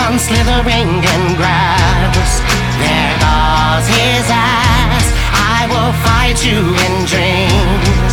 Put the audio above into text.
comes slithering and grabs. There goes his ass. I will fight you in dreams.